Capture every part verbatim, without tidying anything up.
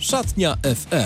Szatnia F M.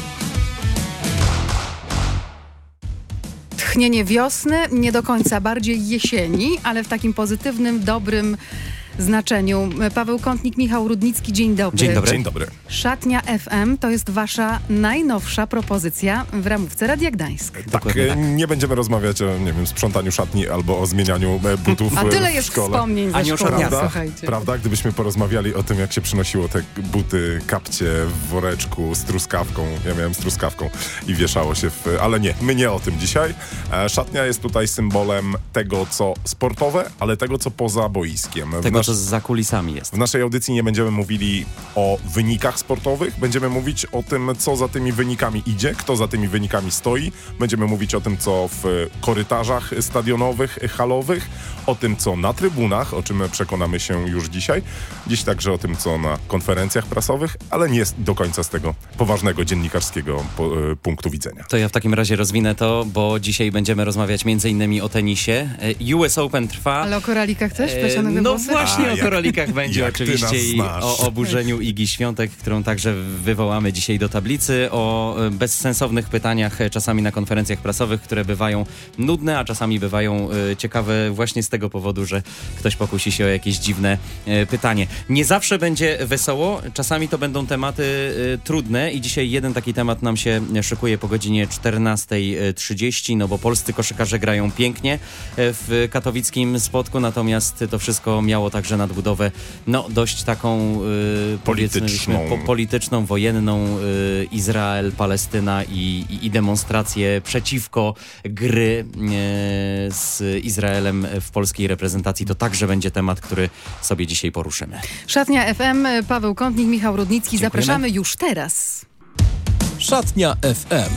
Tchnienie wiosny, nie do końca, bardziej jesieni, ale w takim pozytywnym, dobrym znaczeniu. Paweł Kątnik, Michał Rudnicki, dzień dobry. Dzień dobry. Dzień dobry. Szatnia F M to jest wasza najnowsza propozycja w ramówce Radia Gdańsk. Tak, Dokładnie tak. nie będziemy rozmawiać o, nie wiem, sprzątaniu szatni albo o zmienianiu butów A tyle w jest szkole. wspomnień ze Ani o szkoły, szatniach. słuchajcie. Prawda? Gdybyśmy porozmawiali o tym, jak się przynosiło te buty, kapcie w woreczku z truskawką. Ja miałem z truskawką i wieszało się w... Ale nie, my nie o tym dzisiaj. E, Szatnia jest tutaj symbolem tego, co sportowe, ale tego, co poza boiskiem. W Tego, nasz- co za kulisami jest. W naszej audycji nie będziemy mówili o wynikach sportowych, będziemy mówić o tym, co za tymi wynikami idzie, kto za tymi wynikami stoi. Będziemy mówić o tym, co w korytarzach stadionowych, halowych, o tym, co na trybunach, o czym przekonamy się już dzisiaj. Dziś także o tym, co na konferencjach prasowych, ale nie do końca z tego poważnego dziennikarskiego po, y, punktu widzenia. To ja w takim razie rozwinę to, bo dzisiaj będziemy rozmawiać między innymi o tenisie. E, U S Open trwa. Ale o koralik też? E, Plecione No włosy? właśnie A, o jak- korolikach będzie jak ty nas oczywiście i znasz. o oburzeniu Igi Świątek, którą także wywołamy dzisiaj do tablicy, o e, bezsensownych pytaniach e, czasami na konferencjach prasowych, które bywają nudne, a czasami bywają e, ciekawe właśnie z tego powodu, że ktoś pokusi się o jakieś dziwne e, pytanie. Nie zawsze będzie wesoło, czasami to będą tematy e, trudne i dzisiaj jeden taki temat nam się szykuje po godzinie czternasta trzydzieści, no bo polscy koszykarze grają pięknie e, w katowickim Spodku, natomiast to wszystko miało także nadbudowę, no dość taką y, Polityczną. powiedzmy, po, polityczną, wojenną, y, Izrael, Palestyna i, i, i demonstracje przeciwko gry y, z Izraelem w polskiej reprezentacji. To także będzie temat, który sobie dzisiaj poruszymy. Szatnia F M, Paweł Kątnik, Michał Rudnicki. Dziękujemy. Zapraszamy już teraz. Szatnia F M.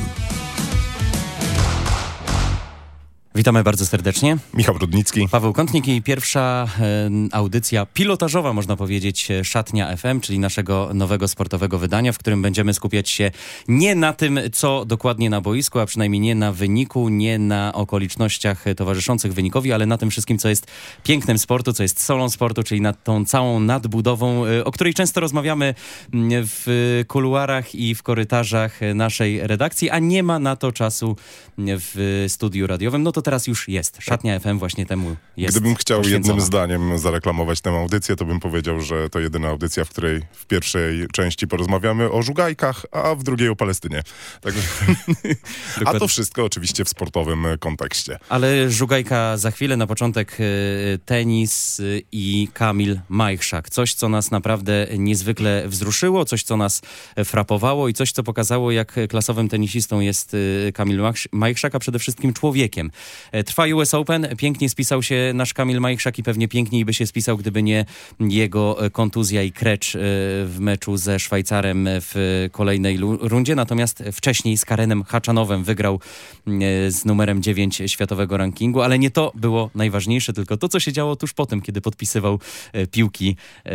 Witamy bardzo serdecznie. Michał Rudnicki. Paweł Kątnik i pierwsza e, audycja pilotażowa, można powiedzieć, e, Szatnia F M, czyli naszego nowego sportowego wydania, w którym będziemy skupiać się nie na tym, co dokładnie na boisku, a przynajmniej nie na wyniku, nie na okolicznościach towarzyszących wynikowi, ale na tym wszystkim, co jest pięknem sportu, co jest solą sportu, czyli nad tą całą nadbudową, e, o której często rozmawiamy m, w kuluarach i w korytarzach naszej redakcji, a nie ma na to czasu w studiu radiowym. No to teraz już jest. Szatnia F M właśnie temu jest Gdybym chciał poświęcona. jednym zdaniem zareklamować tę audycję, to bym powiedział, że to jedyna audycja, w której w pierwszej części porozmawiamy o żugajkach, a w drugiej o Palestynie. Także... a to wszystko oczywiście w sportowym kontekście. Ale żugajka za chwilę, na początek y, tenis y, i Kamil Majchrzak. Coś, co nas naprawdę niezwykle wzruszyło, coś, co nas frapowało i coś, co pokazało, jak klasowym tenisistą jest y, Kamil Mach- Majchrzak, a przede wszystkim człowiekiem. Trwa U S Open, pięknie spisał się nasz Kamil Majchrzak i pewnie piękniej by się spisał, gdyby nie jego kontuzja i krecz w meczu ze Szwajcarem w kolejnej lu- rundzie. Natomiast wcześniej z Karenem Haczanowem wygrał z numerem dziewięć światowego rankingu, ale nie to było najważniejsze, tylko to, co się działo tuż po tym, kiedy podpisywał piłki e,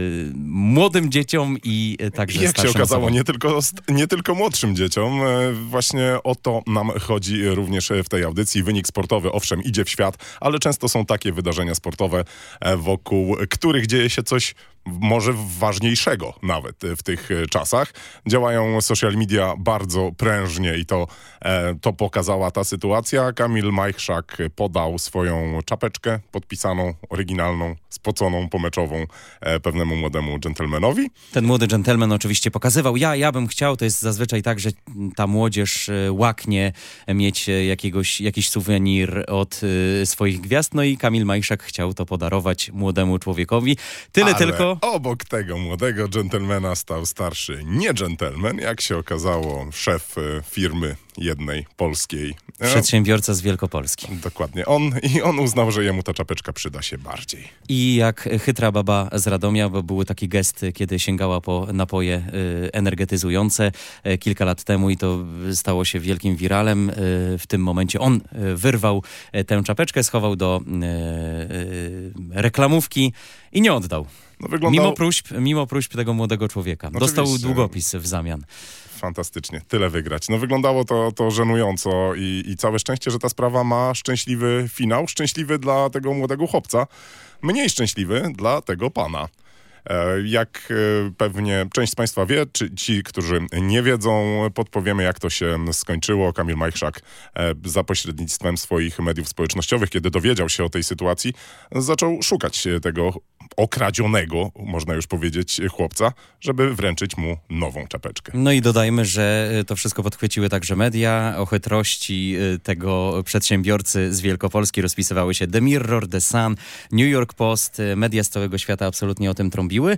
młodym dzieciom i także I jak się starszym okazało, osobom. nie tylko, nie tylko młodszym dzieciom. E, Właśnie o to nam chodzi również w tej audycji. Wynik sportowy, owszem, idzie w świat, ale często są takie wydarzenia sportowe, e, wokół których dzieje się coś może ważniejszego nawet w tych czasach. Działają social media bardzo prężnie i to, e, to pokazała ta sytuacja. Kamil Majchrzak podał swoją czapeczkę podpisaną, oryginalną, spoconą, pomeczową e, pewnemu młodemu dżentelmenowi. Ten młody dżentelmen oczywiście pokazywał, ja, ja bym chciał, to jest zazwyczaj tak, że ta młodzież e, łaknie mieć e, jakiegoś, jakiś suwenir od e, swoich gwiazd, no i Kamil Majchrzak chciał to podarować młodemu człowiekowi. Tyle Ale tylko... obok tego młodego dżentelmena stał starszy nie dżentelmen, jak się okazało, szef e, firmy jednej polskiej. E, Przedsiębiorca z Wielkopolski. Dokładnie. On i on uznał, że jemu ta czapeczka przyda się bardziej. I jak chytra baba z Radomia, bo były takie gesty, kiedy sięgała po napoje y, energetyzujące y, kilka lat temu i to stało się wielkim wiralem. Y, w tym momencie on y, wyrwał y, tę czapeczkę, schował do y, y, reklamówki i nie oddał. No, wyglądał Mimo próśb, mimo próśb tego młodego człowieka. Dostał Oczywiście. długopis w zamian. fantastycznie, tyle wygrać. No wyglądało to, to żenująco i, i całe szczęście, że ta sprawa ma szczęśliwy finał. Szczęśliwy dla tego młodego chłopca, mniej szczęśliwy dla tego pana. Jak pewnie część z Państwa wie, czy ci, którzy nie wiedzą, podpowiemy, jak to się skończyło. Kamil Majchrzak za pośrednictwem swoich mediów społecznościowych, kiedy dowiedział się o tej sytuacji, zaczął szukać tego okradzionego, można już powiedzieć, chłopca, żeby wręczyć mu nową czapeczkę. No i dodajmy, że to wszystko podchwyciły także media. O chytrości tego przedsiębiorcy z Wielkopolski rozpisywały się The Mirror, The Sun, New York Post. Media z całego świata absolutnie o tym trąbiły.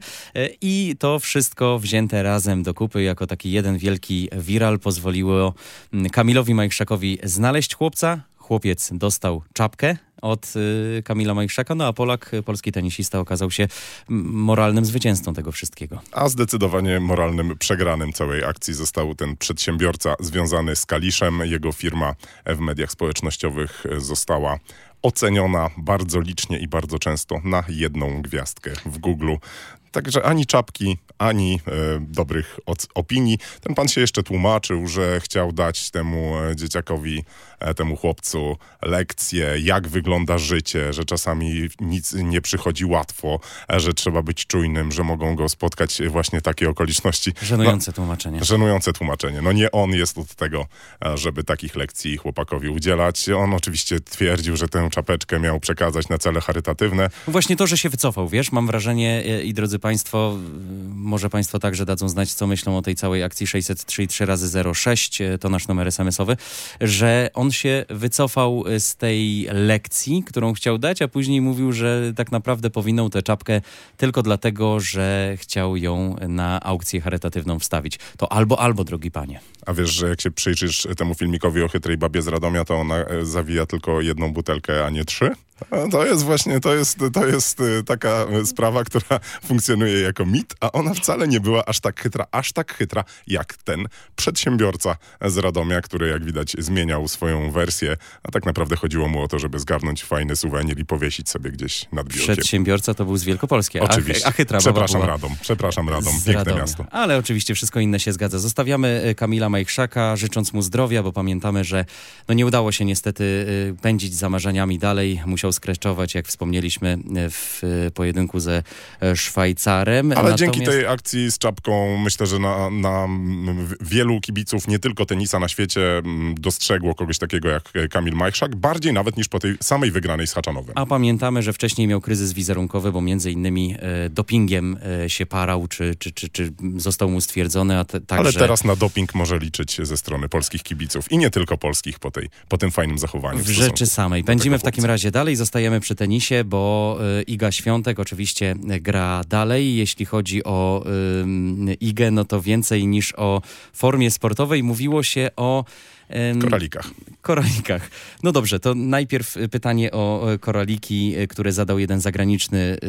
I to wszystko wzięte razem do kupy jako taki jeden wielki viral pozwoliło Kamilowi Majchrzakowi znaleźć chłopca. Chłopiec dostał czapkę od y, Kamila Majchrzaka, no a Polak, polski tenisista, okazał się moralnym zwycięzcą tego wszystkiego. A zdecydowanie moralnym przegranym całej akcji został ten przedsiębiorca związany z Kaliszem. Jego firma w mediach społecznościowych została oceniona bardzo licznie i bardzo często na jedną gwiazdkę w Google. Także ani czapki, ani e, dobrych oc- opinii. Ten pan się jeszcze tłumaczył, że chciał dać temu e, dzieciakowi, e, temu chłopcu lekcję, jak wygląda życie, że czasami nic nie przychodzi łatwo, e, że trzeba być czujnym, że mogą go spotkać właśnie takie okoliczności. Żenujące no, tłumaczenie. Żenujące tłumaczenie. No nie on jest od tego, e, żeby takich lekcji chłopakowi udzielać. On oczywiście twierdził, że tę czapeczkę miał przekazać na cele charytatywne. Właśnie to, że się wycofał, wiesz, mam wrażenie e, i drodzy Państwo, może Państwo także dadzą znać, co myślą o tej całej akcji sześćset trzy i trzy razy zero sześć, to nasz numer es em es owy, że on się wycofał z tej lekcji, którą chciał dać, a później mówił, że tak naprawdę powinął tę czapkę tylko dlatego, że chciał ją na aukcję charytatywną wstawić. To albo, albo, drogi panie. A wiesz, że jak się przyjrzysz temu filmikowi o chytrej babie z Radomia, to ona zawija tylko jedną butelkę, a nie trzy? To jest właśnie, to jest, to jest taka sprawa, która funkcjonuje jako mit, a ona wcale nie była aż tak chytra, aż tak chytra jak ten przedsiębiorca z Radomia, który jak widać zmieniał swoją wersję, a tak naprawdę chodziło mu o to, żeby zgarnąć fajny suwenir i powiesić sobie gdzieś nad biurkiem. Przedsiębiorca to był z Wielkopolskiej, a, oczywiście. a chytra baba Przepraszam była Radom, przepraszam Radom, z piękne Radomia. miasto. Ale oczywiście wszystko inne się zgadza. Zostawiamy Kamila Majchrzaka, życząc mu zdrowia, bo pamiętamy, że no nie udało się niestety y, pędzić za marzeniami dalej. Musiał skreczować, jak wspomnieliśmy, w pojedynku ze Szwajcarem. Ale Natomiast... dzięki tej akcji z czapką myślę, że na, na wielu kibiców, nie tylko tenisa na świecie, dostrzegło kogoś takiego jak Kamil Majchrzak, bardziej nawet niż po tej samej wygranej z Haczanowem. A pamiętamy, że wcześniej miał kryzys wizerunkowy, bo między innymi e, dopingiem e, się parał, czy, czy, czy, czy został mu stwierdzony. A te, także... Ale teraz na doping może liczyć ze strony polskich kibiców i nie tylko polskich po, tej, po tym fajnym zachowaniu. W rzeczy samej. Pędzimy w takim razie dalej, zostajemy przy tenisie, bo y, Iga Świątek oczywiście gra dalej. Jeśli chodzi o y, Igę, no to więcej niż o formie sportowej mówiło się o y, koralikach. Koralikach. No dobrze, to najpierw pytanie o koraliki, które zadał jeden zagraniczny y,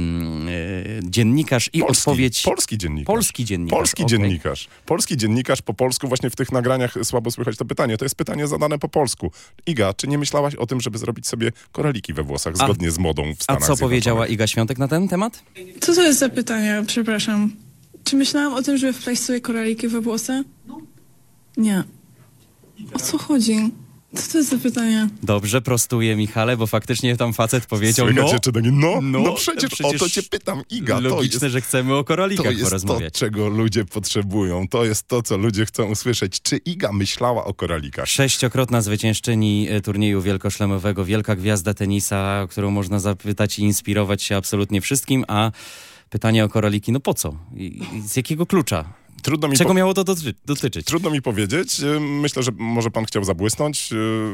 y, dziennikarz i polski, odpowiedź... Polski dziennikarz. Polski dziennikarz. Polski okay. dziennikarz. Polski dziennikarz po polsku, właśnie w tych nagraniach słabo słychać to pytanie. To jest pytanie zadane po polsku. Iga, czy nie myślałaś o tym, żeby zrobić sobie koraliki we włosach, a, zgodnie z modą w Stanach A co powiedziała Zjednoczonych? Iga Świątek na ten temat? Co to jest za pytanie? Przepraszam. Czy myślałam o tym, żeby wpleść sobie koraliki we włosy? No. Nie. O co chodzi? Co to jest za pytanie? Dobrze, prostuję, Michale, bo faktycznie tam facet powiedział, Słychać no, czy to nie, no, no, no przecież, przecież o to cię pytam, Iga. logiczne, to jest, że chcemy o koralikach to jest porozmawiać. to, czego ludzie potrzebują. To jest to, co ludzie chcą usłyszeć. Czy Iga myślała o koralikach? Sześciokrotna zwyciężczyni turnieju wielkoszlemowego, wielka gwiazda tenisa, którą można zapytać i inspirować się absolutnie wszystkim, a pytanie o koraliki, no po co? I, i z jakiego klucza? Trudno mi Czego po... miało to doty- dotyczyć? Trudno mi powiedzieć. Myślę, że może pan chciał zabłysnąć.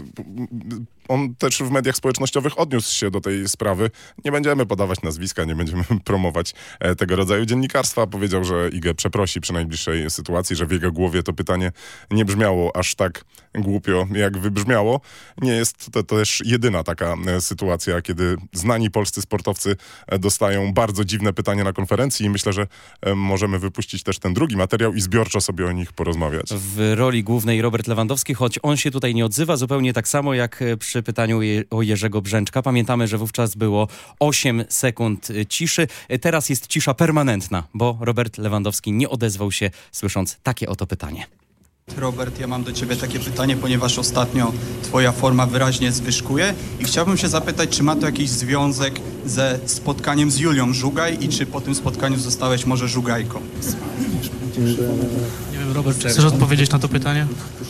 On też w mediach społecznościowych odniósł się do tej sprawy. Nie będziemy podawać nazwiska, nie będziemy promować tego rodzaju dziennikarstwa. Powiedział, że Igę przeprosi przy najbliższej sytuacji, że w jego głowie to pytanie nie brzmiało aż tak głupio, jak wybrzmiało. Nie jest to też jedyna taka sytuacja, kiedy znani polscy sportowcy dostają bardzo dziwne pytania na konferencji i myślę, że możemy wypuścić też ten drugi materiał i zbiorczo sobie o nich porozmawiać. W roli głównej Robert Lewandowski, choć on się tutaj nie odzywa, zupełnie tak samo jak przy pytaniu je- o Jerzego Brzęczka. Pamiętamy, że wówczas było osiem sekund ciszy. Teraz jest cisza permanentna, bo Robert Lewandowski nie odezwał się, słysząc takie oto pytanie. Robert, ja mam do Ciebie takie pytanie, ponieważ ostatnio Twoja forma wyraźnie zwyżkuje i chciałbym się zapytać, czy ma to jakiś związek ze spotkaniem z Julią Żugaj i czy po tym spotkaniu zostałeś może żugajką? Nie wiem, Robert, czy chcesz odpowiedzieć na to pytanie?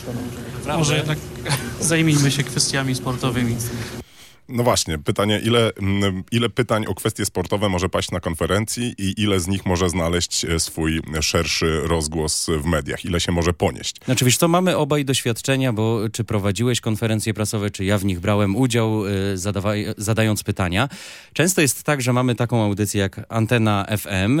Może jednak zajmijmy się kwestiami sportowymi. No właśnie, pytanie, ile, ile pytań o kwestie sportowe może paść na konferencji i ile z nich może znaleźć swój szerszy rozgłos w mediach? Ile się może ponieść? Znaczy wiesz co, mamy obaj doświadczenia, bo czy prowadziłeś konferencje prasowe, czy ja w nich brałem udział, zadawaj, zadając pytania. Często jest tak, że mamy taką audycję jak Antena F M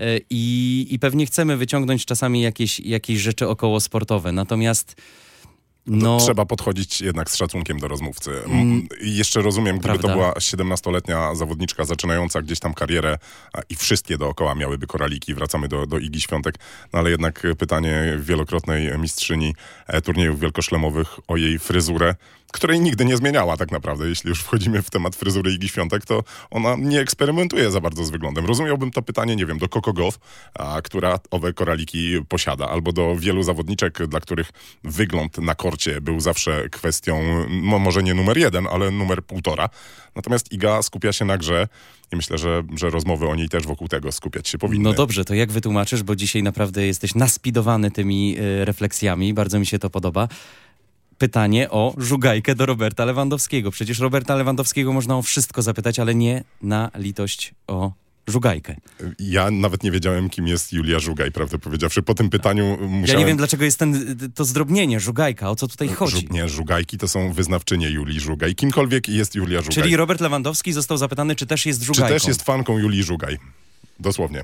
i, i pewnie chcemy wyciągnąć czasami jakieś, jakieś rzeczy około sportowe, natomiast No, trzeba podchodzić jednak z szacunkiem do rozmówcy. Mm, jeszcze rozumiem, gdyby prawda? to była siedemnastoletnia zawodniczka zaczynająca gdzieś tam karierę a, i wszystkie dookoła miałyby koraliki. Wracamy do, do Igi Świątek. No ale jednak pytanie wielokrotnej mistrzyni e, turniejów wielkoszlemowych o jej fryzurę, której nigdy nie zmieniała tak naprawdę. Jeśli już wchodzimy w temat fryzury Igi Świątek, to ona nie eksperymentuje za bardzo z wyglądem. Rozumiałbym to pytanie, nie wiem, do Coco Gauff, a, która owe koraliki posiada, albo do wielu zawodniczek, dla których wygląd na korcie był zawsze kwestią, no może nie numer jeden, ale numer półtora. Natomiast Iga skupia się na grze i myślę, że, że rozmowy o niej też wokół tego skupiać się powinny. No dobrze, to jak wytłumaczysz, bo dzisiaj naprawdę jesteś naspidowany tymi y, refleksjami, bardzo mi się to podoba. Pytanie o żugajkę do Roberta Lewandowskiego. Przecież Roberta Lewandowskiego można o wszystko zapytać, ale nie na litość o żugajkę. Ja nawet nie wiedziałem, kim jest Julia Żugaj, prawdę powiedziawszy. Po tym pytaniu musiałem... Ja nie wiem, dlaczego jest ten, to zdrobnienie, żugajka. O co tutaj chodzi? Żu- nie, żugajki to są wyznawczynie Julii Żugaj. Kimkolwiek jest Julia Żugaj. Czyli Robert Lewandowski został zapytany, czy też jest żugajką. Czy też jest fanką Julii Żugaj. Dosłownie.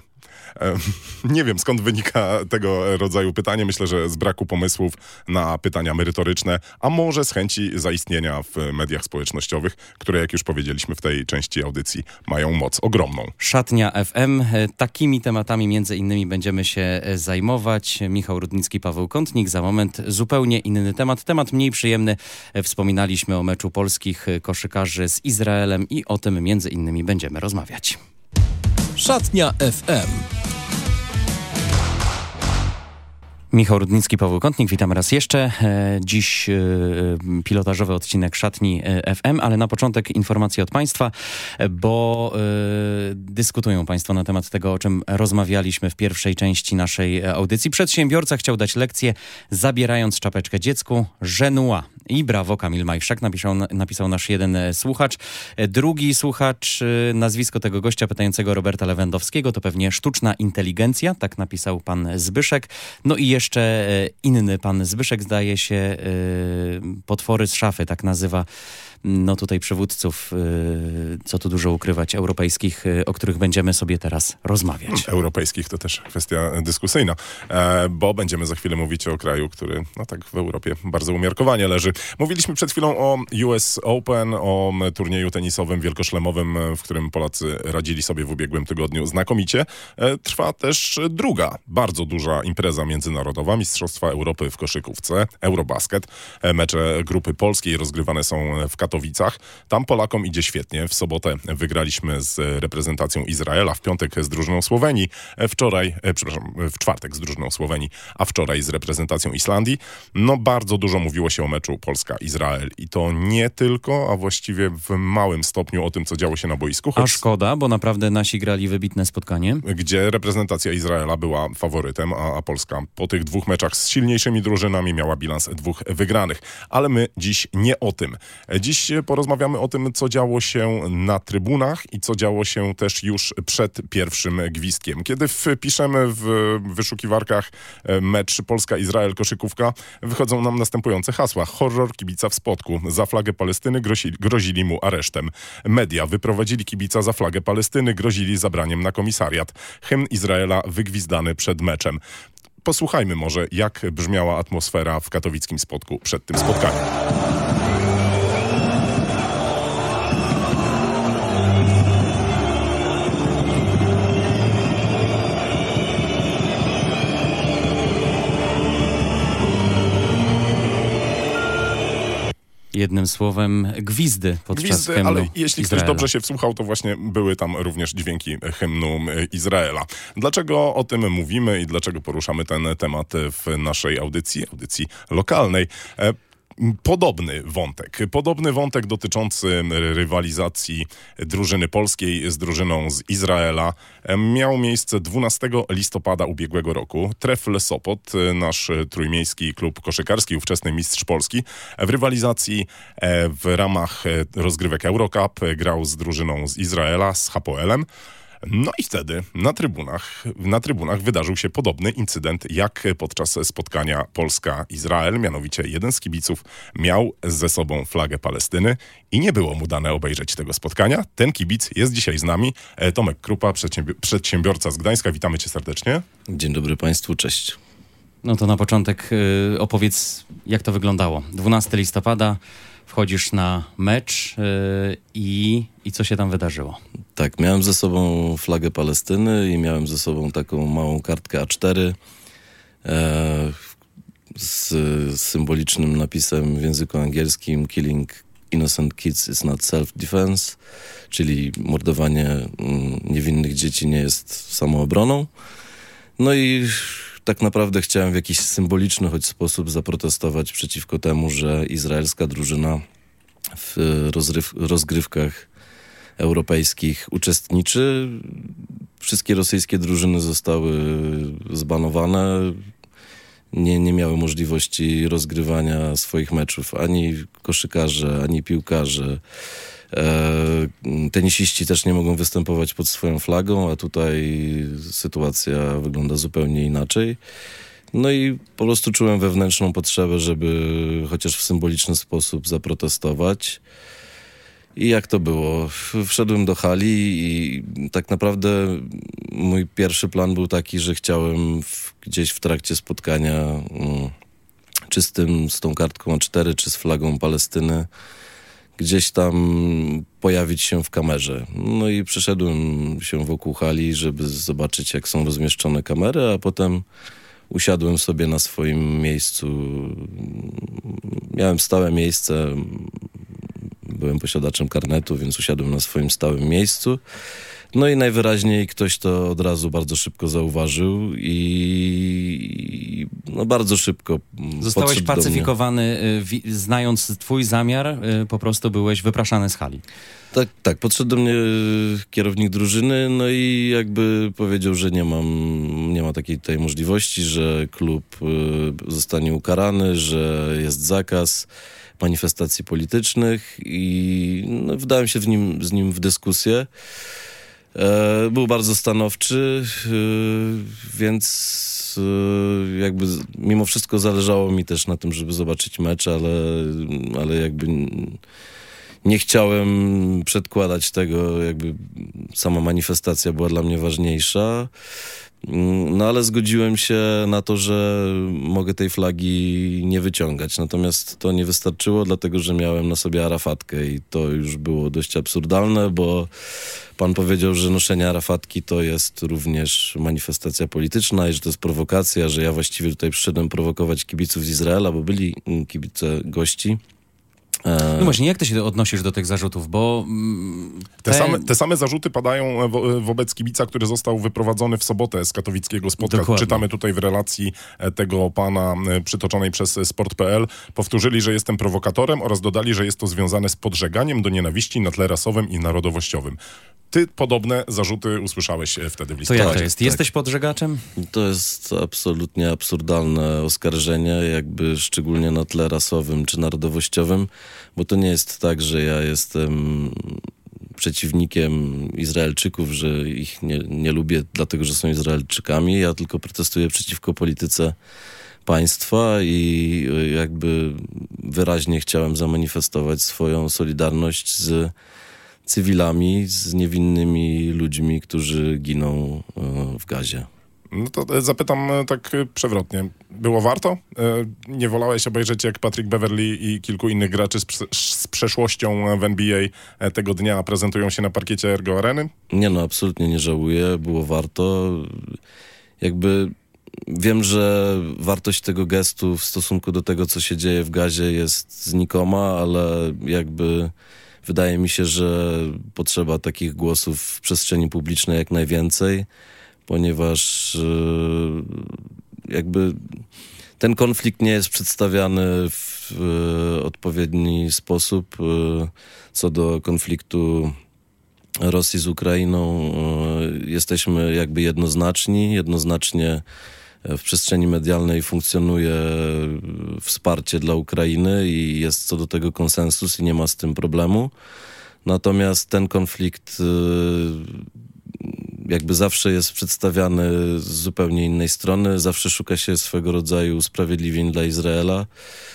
Nie wiem, skąd wynika tego rodzaju pytanie. Myślę, że z braku pomysłów na pytania merytoryczne, a może z chęci zaistnienia w mediach społecznościowych, które, jak już powiedzieliśmy w tej części audycji, mają moc ogromną. Szatnia F M. Takimi tematami między innymi będziemy się zajmować. Michał Rudnicki, Paweł Kątnik. Za moment zupełnie inny temat. Temat mniej przyjemny. Wspominaliśmy o meczu polskich koszykarzy z Izraelem i o tym między innymi będziemy rozmawiać. Szatnia F M. Michał Rudnicki, Paweł Kątnik, witam raz jeszcze. Dziś pilotażowy odcinek Szatni F M, ale na początek informacje od Państwa, bo y, dyskutują Państwo na temat tego, o czym rozmawialiśmy w pierwszej części naszej audycji. Przedsiębiorca chciał dać lekcję, zabierając czapeczkę dziecku. Żenua. I brawo, Kamil Majchrzak, napisał, napisał nasz jeden słuchacz. Drugi słuchacz, nazwisko tego gościa pytającego Roberta Lewandowskiego, to pewnie sztuczna inteligencja, tak napisał pan Zbyszek. No i jeszcze inny pan Zbyszek, zdaje się, potwory z szafy, tak nazywa no tutaj przywódców, co tu dużo ukrywać, europejskich, o których będziemy sobie teraz rozmawiać. Europejskich to też kwestia dyskusyjna, bo będziemy za chwilę mówić o kraju, który no tak w Europie bardzo umiarkowanie leży. Mówiliśmy przed chwilą o U S Open, o turnieju tenisowym wielkoszlemowym, w którym Polacy radzili sobie w ubiegłym tygodniu znakomicie. Trwa też druga, bardzo duża impreza międzynarodowa, Mistrzostwa Europy w koszykówce, Eurobasket. Mecze grupy polskiej rozgrywane są w Katowicach. Tam Polakom idzie świetnie. W sobotę wygraliśmy z reprezentacją Izraela, w piątek z drużyną Słowenii, wczoraj, e, przepraszam, w czwartek z drużyną Słowenii, a wczoraj z reprezentacją Islandii. No bardzo dużo mówiło się o meczu Polska-Izrael i to nie tylko, a właściwie w małym stopniu o tym, co działo się na boisku. A szkoda, bo naprawdę nasi grali wybitne spotkanie. Gdzie reprezentacja Izraela była faworytem, a, a Polska po tych dwóch meczach z silniejszymi drużynami miała bilans dwóch wygranych. Ale my dziś nie o tym. Dziś porozmawiamy o tym, co działo się na trybunach i co działo się też już przed pierwszym gwizdkiem. Kiedy wpiszemy w wyszukiwarkach mecz Polska-Izrael koszykówka, wychodzą nam następujące hasła. Horror kibica w spotku. Za flagę Palestyny grozili, grozili mu aresztem. Media wyprowadzili kibica za flagę Palestyny, grozili zabraniem na komisariat. Hymn Izraela wygwizdany przed meczem. Posłuchajmy może, jak brzmiała atmosfera w katowickim spotku przed tym spotkaniem. jednym słowem gwizdy podczas Gwizdy, hymnu ale jeśli Izraela. ktoś dobrze się wsłuchał, to właśnie były tam również dźwięki hymnu Izraela. Dlaczego o tym mówimy i dlaczego poruszamy ten temat w naszej audycji, audycji lokalnej? Podobny wątek, podobny wątek dotyczący rywalizacji drużyny polskiej z drużyną z Izraela miał miejsce dwunastego listopada ubiegłego roku. Trefl Sopot, nasz trójmiejski klub koszykarski, ówczesny mistrz Polski, w rywalizacji w ramach rozgrywek Eurocup grał z drużyną z Izraela, z Hapoelem. No i wtedy na trybunach, na trybunach wydarzył się podobny incydent jak podczas spotkania Polska-Izrael. Mianowicie jeden z kibiców miał ze sobą flagę Palestyny i nie było mu dane obejrzeć tego spotkania. Ten kibic jest dzisiaj z nami. Tomek Krupa, przedsiębi- przedsiębiorca z Gdańska. Witamy cię serdecznie. Dzień dobry Państwu, cześć. No to na początek y, opowiedz, jak to wyglądało. dwunastego listopada wchodzisz na mecz yy, i, i co się tam wydarzyło? Tak, miałem ze sobą flagę Palestyny i miałem ze sobą taką małą kartkę A cztery e, z, z symbolicznym napisem w języku angielskim Killing innocent kids is not self-defense, czyli mordowanie mm, niewinnych dzieci nie jest samoobroną. No i tak naprawdę chciałem w jakiś symboliczny choć sposób zaprotestować przeciwko temu, że izraelska drużyna w rozryw- rozgrywkach europejskich uczestniczy. Wszystkie rosyjskie drużyny zostały zbanowane. Nie, nie miały możliwości rozgrywania swoich meczów ani koszykarze, ani piłkarze. E, tenisiści też nie mogą występować pod swoją flagą, a tutaj sytuacja wygląda zupełnie inaczej. No i po prostu czułem wewnętrzną potrzebę, żeby chociaż w symboliczny sposób zaprotestować. I jak to było? Wszedłem do hali i tak naprawdę mój pierwszy plan był taki, że chciałem w, gdzieś w trakcie spotkania mm, czy z tym, z tą kartką A cztery, czy z flagą Palestyny gdzieś tam pojawić się w kamerze. No i przeszedłem się wokół hali, żeby zobaczyć, jak są rozmieszczone kamery, a potem usiadłem sobie na swoim miejscu. Miałem stałe miejsce, byłem posiadaczem karnetu, więc usiadłem na swoim stałym miejscu. No i najwyraźniej ktoś to od razu bardzo szybko zauważył i no bardzo szybko Zostałeś pacyfikowany, wi- znając twój zamiar, po prostu byłeś wypraszany z hali. Tak, tak. Podszedł do mnie kierownik drużyny, no i jakby powiedział, że nie mam, nie ma takiej tutaj możliwości, że klub zostanie ukarany, że jest zakaz manifestacji politycznych i no, wdałem się w nim, z nim w dyskusję. E, był bardzo stanowczy, e, więc e, jakby mimo wszystko zależało mi też na tym, żeby zobaczyć mecz, ale, ale jakby nie chciałem przedkładać tego, jakby sama manifestacja była dla mnie ważniejsza. No ale zgodziłem się na to, że mogę tej flagi nie wyciągać. Natomiast to nie wystarczyło, dlatego że miałem na sobie arafatkę i to już było dość absurdalne, bo pan powiedział, że noszenie arafatki to jest również manifestacja polityczna i że to jest prowokacja, że ja właściwie tutaj przyszedłem prowokować kibiców z Izraela, bo byli kibice gości. No właśnie, jak ty się odnosisz do tych zarzutów, bo... Te, te... same, te same zarzuty padają wo, wobec kibica, który został wyprowadzony w sobotę z katowickiego spotkania. Dokładnie. Czytamy tutaj w relacji tego pana przytoczonej przez sport kropka p l. Powtórzyli, że jestem prowokatorem oraz dodali, że jest to związane z podżeganiem do nienawiści na tle rasowym i narodowościowym. Ty podobne zarzuty usłyszałeś wtedy w To listopadzie. jak to jest? Tak. Jesteś podżegaczem? To jest absolutnie absurdalne oskarżenie, jakby szczególnie na tle rasowym czy narodowościowym, bo to nie jest tak, że ja jestem przeciwnikiem Izraelczyków, że ich nie, nie lubię dlatego, że są Izraelczykami. Ja tylko protestuję przeciwko polityce państwa i jakby wyraźnie chciałem zamanifestować swoją solidarność z cywilami, z niewinnymi ludźmi, którzy giną w Gazie. No to zapytam tak przewrotnie. Było warto? Nie wolałeś obejrzeć, jak Patrick Beverly i kilku innych graczy z, z przeszłością w N B A tego dnia prezentują się na parkiecie Ergo Areny? Nie no, absolutnie nie żałuję. Było warto. Jakby wiem, że wartość tego gestu w stosunku do tego, co się dzieje w Gazie, jest znikoma, ale jakby wydaje mi się, że potrzeba takich głosów w przestrzeni publicznej jak najwięcej, ponieważ jakby ten konflikt nie jest przedstawiany w odpowiedni sposób. Co do konfliktu Rosji z Ukrainą, jesteśmy jakby jednoznaczni. Jednoznacznie w przestrzeni medialnej funkcjonuje wsparcie dla Ukrainy i jest co do tego konsensus i nie ma z tym problemu. Natomiast ten konflikt jakby zawsze jest przedstawiany z zupełnie innej strony. Zawsze szuka się swego rodzaju usprawiedliwień dla Izraela.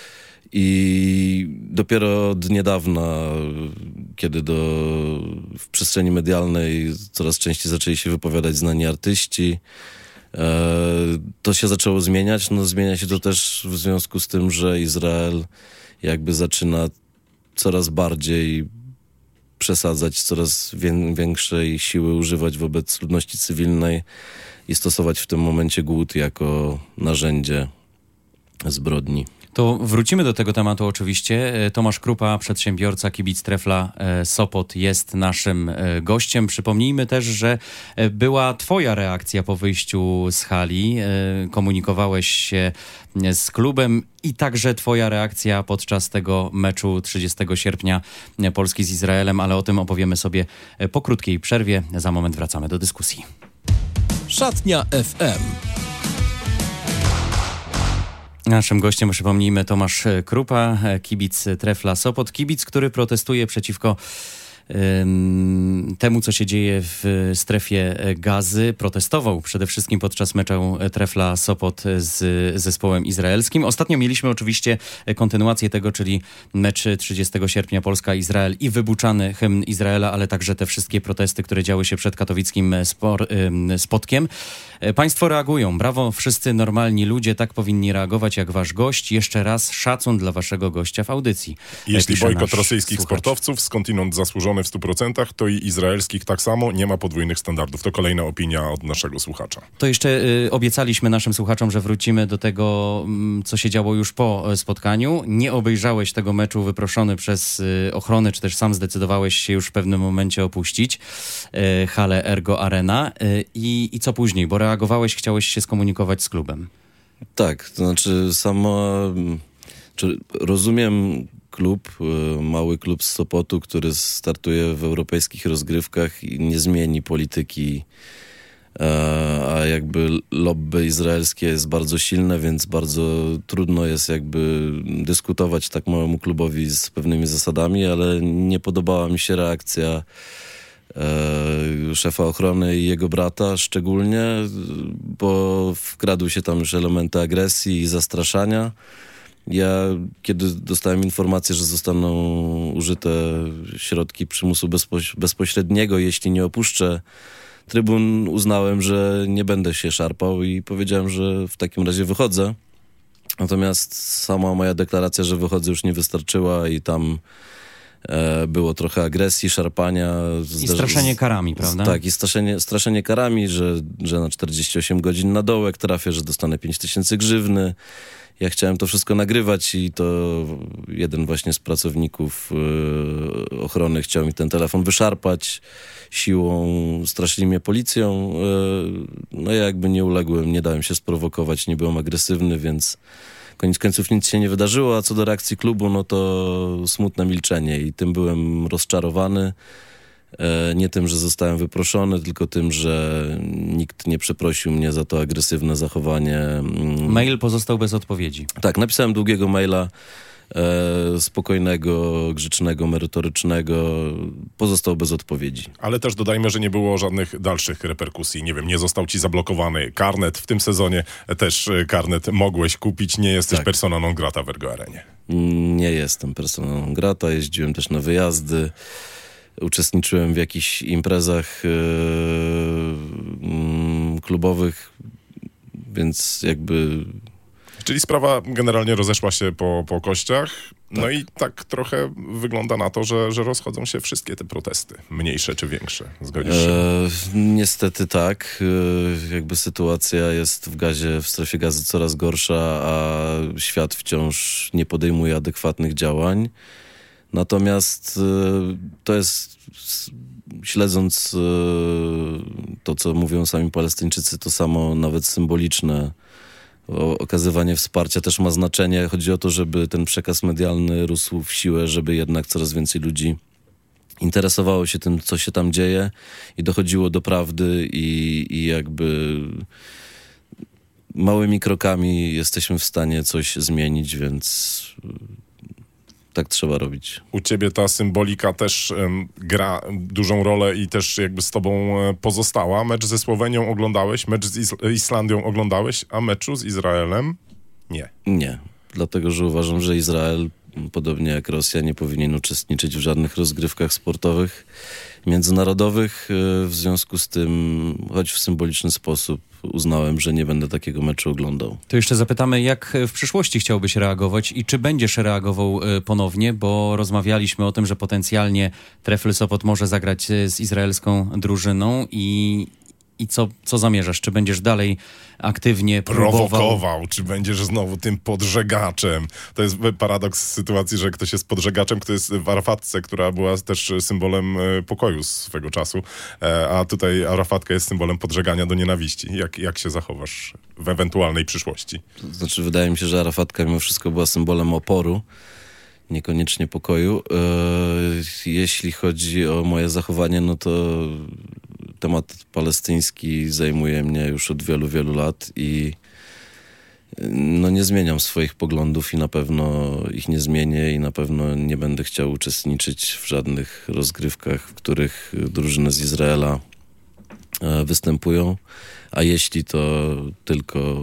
I dopiero od niedawna, kiedy do, w przestrzeni medialnej coraz częściej zaczęli się wypowiadać znani artyści, e, to się zaczęło zmieniać. No, zmienia się to też w związku z tym, że Izrael jakby zaczyna coraz bardziej przesadzać, coraz wię, większej siły używać wobec ludności cywilnej i stosować w tym momencie głód jako narzędzie zbrodni. To wrócimy do tego tematu oczywiście. Tomasz Krupa, przedsiębiorca, kibic Trefla Sopot jest naszym gościem. Przypomnijmy też, że była twoja reakcja po wyjściu z hali. Komunikowałeś się z klubem i także twoja reakcja podczas tego meczu trzydziestego sierpnia Polski z Izraelem, ale o tym opowiemy sobie po krótkiej przerwie. Za moment wracamy do dyskusji. Szatnia F M. Naszym gościem, przypomnijmy, Tomasz Krupa, kibic Trefla Sopot, kibic, który protestuje przeciwko ym, temu, co się dzieje w strefie Gazy. Protestował przede wszystkim podczas meczu Trefla Sopot z zespołem izraelskim. Ostatnio mieliśmy oczywiście kontynuację tego, czyli mecz trzydziestego sierpnia Polska-Izrael i wybuczany hymn Izraela, ale także te wszystkie protesty, które działy się przed katowickim spor, ym, spotkiem. Państwo reagują. Brawo, wszyscy normalni ludzie tak powinni reagować jak wasz gość. Jeszcze raz szacun dla waszego gościa w audycji. Jeśli Pisze bojkot nasz rosyjskich słuchacz. sportowców skądinąd zasłużony w stu procentach, to i izraelskich tak samo, nie ma podwójnych standardów. To kolejna opinia od naszego słuchacza. To jeszcze y, obiecaliśmy naszym słuchaczom, że wrócimy do tego, y, co się działo już po y, spotkaniu. Nie obejrzałeś tego meczu wyproszony przez y, ochronę, czy też sam zdecydowałeś się już w pewnym momencie opuścić y, halę Ergo Arena. Y, i, I co później? Bo reagowałeś, chciałeś się skomunikować z klubem. Tak, to znaczy sama... Czy rozumiem klub, mały klub z Sopotu, który startuje w europejskich rozgrywkach i nie zmieni polityki, a jakby lobby izraelskie jest bardzo silne, więc bardzo trudno jest jakby dyskutować tak małemu klubowi z pewnymi zasadami, ale nie podobała mi się reakcja szefa ochrony i jego brata szczególnie, bo wkradły się tam już elementy agresji i zastraszania. Ja, kiedy dostałem informację, że zostaną użyte środki przymusu bezpoś- bezpośredniego, jeśli nie opuszczę trybun, uznałem, że nie będę się szarpał i powiedziałem, że w takim razie wychodzę. Natomiast sama moja deklaracja, że wychodzę, już nie wystarczyła i tam e, było trochę agresji, szarpania. I straszenie karami, prawda? Tak, i straszenie, straszenie karami, że, że na czterdzieści osiem godzin na dołek trafię, że dostanę pięć tysięcy grzywny. Ja chciałem to wszystko nagrywać i to jeden właśnie z pracowników y, ochrony chciał mi ten telefon wyszarpać siłą, straszyli mnie policją. Y, no ja jakby nie uległem, nie dałem się sprowokować, nie byłem agresywny, więc koniec końców nic się nie wydarzyło, a co do reakcji klubu, no to smutne milczenie i tym byłem rozczarowany. Nie tym, że zostałem wyproszony, tylko tym, że nikt nie przeprosił mnie za to agresywne zachowanie. Mail pozostał bez odpowiedzi. Tak, napisałem długiego maila, e, spokojnego, grzecznego, merytorycznego. Pozostał bez odpowiedzi. Ale też dodajmy, że nie było żadnych dalszych reperkusji. Nie wiem, nie został ci zablokowany karnet. W tym sezonie też karnet mogłeś kupić. Nie jesteś Tak. persona non grata w Ergo Arenie. Nie jestem personą non grata, jeździłem też na wyjazdy. Uczestniczyłem w jakichś imprezach yy, yy, klubowych, więc jakby... Czyli sprawa generalnie rozeszła się po, po kościach. No tak. I tak trochę wygląda na to, że, że rozchodzą się wszystkie te protesty. Mniejsze czy większe. Zgodzisz się? E, niestety tak. E, jakby sytuacja jest w gazie, w strefie gazy coraz gorsza, a świat wciąż nie podejmuje adekwatnych działań. Natomiast e, to jest, śledząc e, to, co mówią sami Palestyńczycy, to samo nawet symboliczne o, okazywanie wsparcia też ma znaczenie. Chodzi o to, żeby ten przekaz medialny rósł w siłę, żeby jednak coraz więcej ludzi interesowało się tym, co się tam dzieje i dochodziło do prawdy i, i jakby małymi krokami jesteśmy w stanie coś zmienić, więc tak trzeba robić. U ciebie ta symbolika też um, gra dużą rolę i też jakby z tobą um, pozostała. Mecz ze Słowenią oglądałeś, mecz z Is- Islandią oglądałeś, a meczu z Izraelem nie. Nie, dlatego że uważam, że Izrael, podobnie jak Rosja, nie powinien uczestniczyć w żadnych rozgrywkach sportowych międzynarodowych. W związku z tym, choć w symboliczny sposób, uznałem, że nie będę takiego meczu oglądał. To jeszcze zapytamy, jak w przyszłości chciałbyś reagować i czy będziesz reagował ponownie, bo rozmawialiśmy o tym, że potencjalnie Trefl Sopot może zagrać z izraelską drużyną i, i co, co zamierzasz? Czy będziesz dalej aktywnie próbował? Prowokował, czy będziesz znowu tym podżegaczem. To jest paradoks sytuacji, że ktoś jest podżegaczem, kto jest w Arafatce, która była też symbolem pokoju swego czasu, a tutaj Arafatka jest symbolem podżegania do nienawiści. Jak, jak się zachowasz w ewentualnej przyszłości? To znaczy, wydaje mi się, że Arafatka mimo wszystko była symbolem oporu, niekoniecznie pokoju. Jeśli chodzi o moje zachowanie, no to temat palestyński zajmuje mnie już od wielu, wielu lat i no nie zmieniam swoich poglądów i na pewno ich nie zmienię i na pewno nie będę chciał uczestniczyć w żadnych rozgrywkach, w których drużyny z Izraela występują, a jeśli to tylko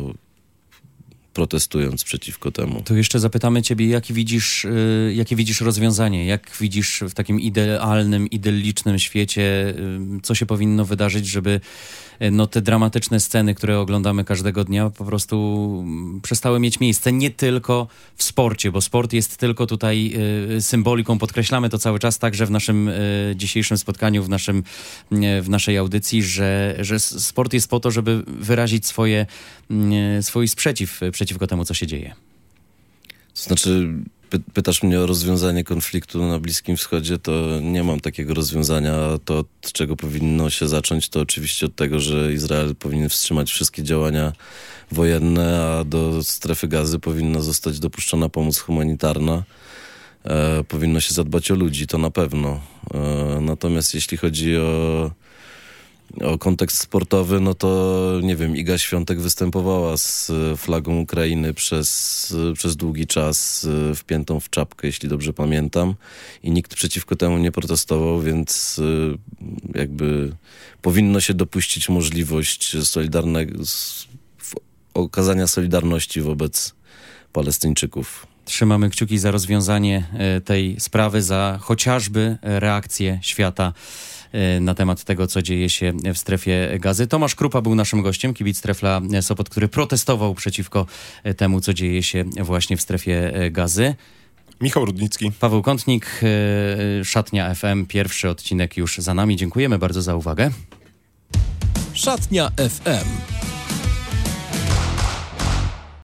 protestując przeciwko temu. To jeszcze zapytamy ciebie, jaki widzisz, y, jakie widzisz rozwiązanie, jak widzisz w takim idealnym, idyllicznym świecie, y, co się powinno wydarzyć, żeby y, no, te dramatyczne sceny, które oglądamy każdego dnia, po prostu y, przestały mieć miejsce. Nie tylko w sporcie, bo sport jest tylko tutaj y, symboliką, podkreślamy to cały czas także w naszym y, dzisiejszym spotkaniu, w, naszym, y, w naszej audycji, że, że sport jest po to, żeby wyrazić swoje, y, swój sprzeciw przeciwko temu, co się dzieje. To znaczy, py- pytasz mnie o rozwiązanie konfliktu na Bliskim Wschodzie, to nie mam takiego rozwiązania. To, od czego powinno się zacząć, to oczywiście od tego, że Izrael powinien wstrzymać wszystkie działania wojenne, a do strefy gazy powinna zostać dopuszczona pomoc humanitarna. E, powinno się zadbać o ludzi, to na pewno. E, natomiast jeśli chodzi o O kontekst sportowy, no to nie wiem, Iga Świątek występowała z flagą Ukrainy przez, przez długi czas, wpiętą w czapkę, jeśli dobrze pamiętam, i nikt przeciwko temu nie protestował, więc jakby powinno się dopuścić możliwość solidarnego, okazania solidarności wobec Palestyńczyków. Trzymamy kciuki za rozwiązanie tej sprawy, za chociażby reakcję świata na temat tego, co dzieje się w strefie gazy. Tomasz Krupa był naszym gościem, kibic Trefla Sopot, który protestował przeciwko temu, co dzieje się właśnie w strefie gazy. Michał Rudnicki. Paweł Kątnik, Szatnia F M. Pierwszy odcinek już za nami. Dziękujemy bardzo za uwagę. Szatnia F M.